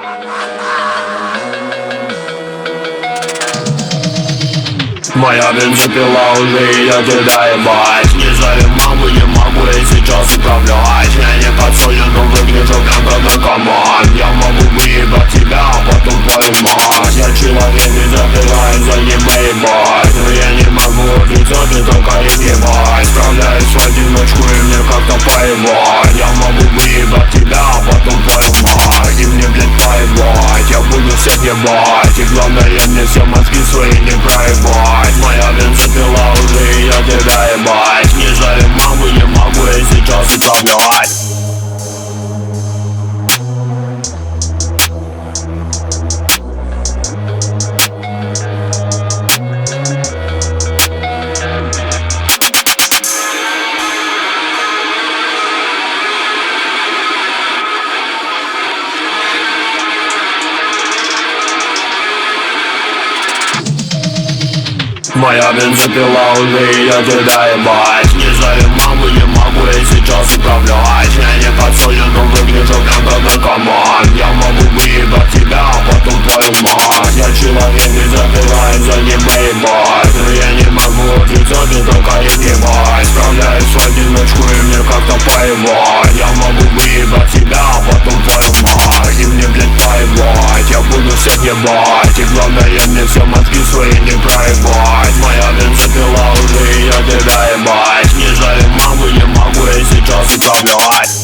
Моя бензопила уже, и я тебя ебать. Не зови маму, не могу я сейчас управлять. Я не подсолен, но выгляжу прям как наркоман. Я могу выебать тебя, а потом твою мать. Я человек, не забираю за ним ебать. Но я не могу лицо, ты только их ебать. Справляюсь в одиночку и мне как-то поебать. Я могу выебать тебя, а потом твою мать. И мне, блядь, поебать. Я буду всех ебать. И главное, мне все мозги свои не проебать. Моя бензопила уже, и я тебя ебать. Не зови маму, не могу я сейчас управлять. Моя бензопила уже, и я тебя ебать. Не зови маму, не могу я сейчас управлять. Я не подсолен, но выгляжу прям как наркоман. Я могу выебать тебя, а потом твою мать. Я человек, не забираю за ним ебать. Но я не могу лицо, ты только их ебать. Справляюсь в одиночку и мне как-то поебать. Я могу выебать тебя, а потом твою мать. И мне, блядь, поебать. Я буду всех ебать. И главное, мне все мозги свои не проебать. Моя бензопила уже, и я тебя ебать. Не зови маму, не могу я сейчас управлять.